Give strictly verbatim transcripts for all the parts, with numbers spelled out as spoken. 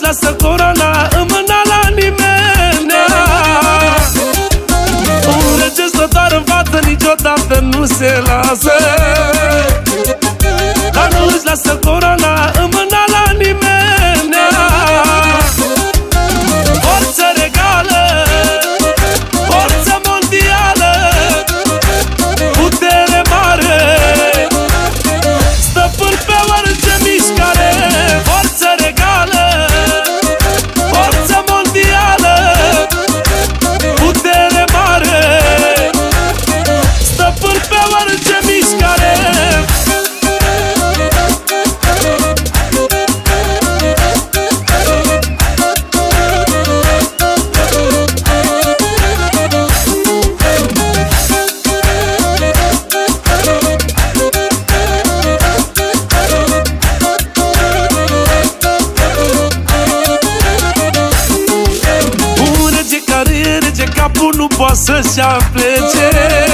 lasă corona în mâna la nimeni. Un rege stă doar în față, niciodată nu se lasă, dar nu își lasă corona în mâna la nimeni. Forță regală, forță mondială, putere mare, stăpân pe orice mișcare. Forță regală, forță mondială, putere mare, stăpân pe orice mișcare. Capul nu poate să-și aplece,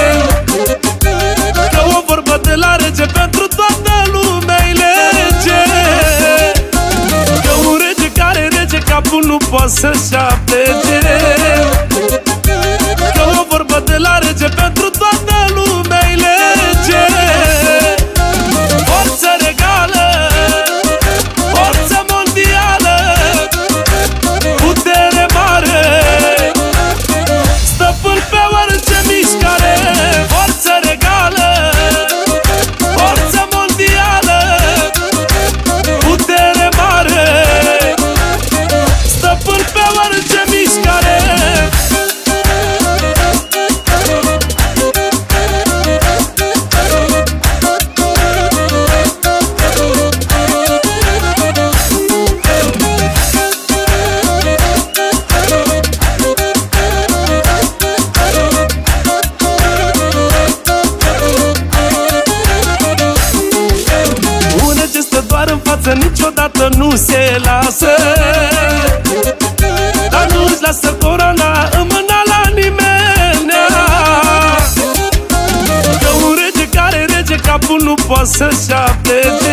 că o vorbă de la rege pentru toată lumea-i lege. Că un rege care rege capul nu poate să-și aplece, că o vorbă de la rege pentru toată lumea-i lege. Forță regală, forță mondială, putere mare, stăpân pe orice mișcare. Forță regală, forță mondială, putere mare, stăpân pe orice mișcare. Niciodată nu se lasă, dar nu își lasă corona în mâna la nimeni. Că un rege care rege capul nu poate să-și aplece,